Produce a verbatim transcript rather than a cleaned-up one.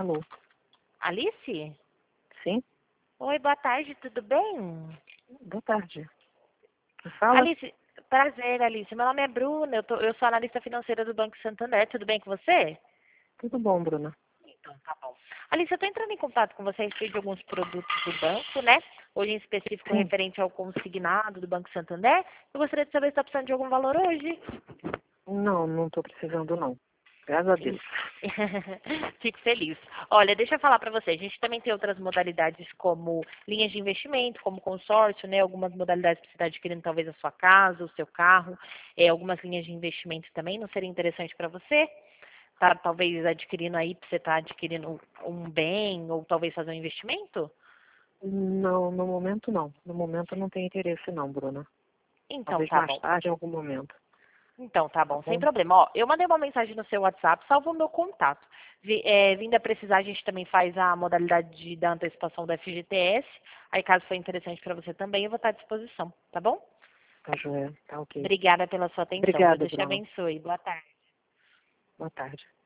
Alô? Alice? Sim? Oi, boa tarde, tudo bem? Boa tarde. Me fala? Alice, prazer, Alice. Meu nome é Bruna, eu, tô, eu sou analista financeira do Banco Santander, tudo bem com você? Tudo bom, Bruna? Então, tá bom. Alice, eu estou entrando em contato com você a respeito de alguns produtos do banco, né? Hoje em específico Sim. referente ao consignado do Banco Santander. Eu gostaria de saber se está precisando de algum valor hoje. Não, não estou precisando não. Graças a Deus. Fico feliz. Olha, deixa eu falar para você. A gente também tem outras modalidades como linhas de investimento, como consórcio, né? Algumas modalidades para você estar adquirindo talvez a sua casa, o seu carro. É, algumas linhas de investimento também. Não seria interessante para você? Tá, talvez adquirindo aí para você estar adquirindo um bem ou talvez fazer um investimento? Não, no momento não. No momento não tem interesse não, Bruna. Então Talvez tá mais bom. tarde, em algum momento. Então, tá Tá bom, sem bom? problema. Ó, eu mandei uma mensagem no seu WhatsApp, salva o meu contato. Vi, é, vindo a precisar, a gente também faz a modalidade de, da antecipação do F G T S. Aí, caso for interessante para você também, eu vou estar à disposição, tá bom? Tá joia. Tá ok. Obrigada pela sua atenção, viu? Obrigada, Deus te Bruna. abençoe. Boa tarde. Boa tarde.